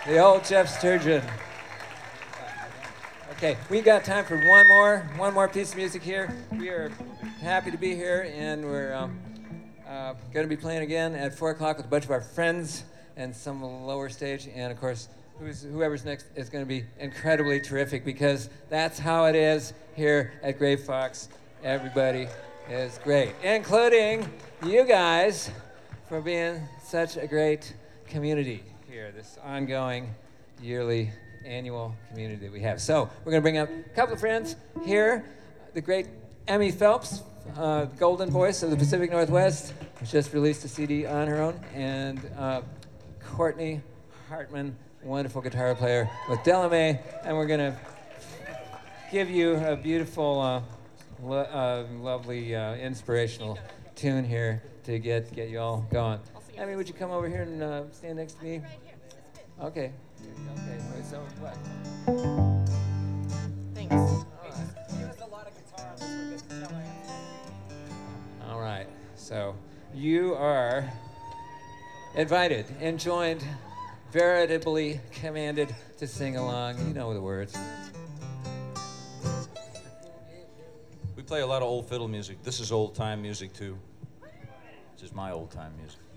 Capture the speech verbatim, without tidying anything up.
The old Jeff Sturgeon. Okay, we got time for one more, one more piece of music here. We are happy to be here, and we're um, uh, going to be playing again at four o'clock with a bunch of our friends and some lower stage, and of course, who's, whoever's next is going to be incredibly terrific because that's how it is here at Gray Fox. Everybody is great, including you guys for being such a great community here, this ongoing yearly annual community that we have. So we're going to bring up a couple of friends here. The great Emmy Phelps, uh, golden voice of the Pacific Northwest, who's just released a C D on her own, and uh, Courtney Hartman, wonderful guitar player with Delamay, and we're going to give you a beautiful, uh, lo- uh, lovely, uh, inspirational tune here to get get you all going. Emmy, would you come over here and uh, stand next to me? Okay. Okay. So what? Thanks. All right. Give us a lot of guitar on this one because All right. So you are invited and joined, veritably commanded to sing along. You know the words. We play a lot of old fiddle music. This is old time music too. This is my old time music.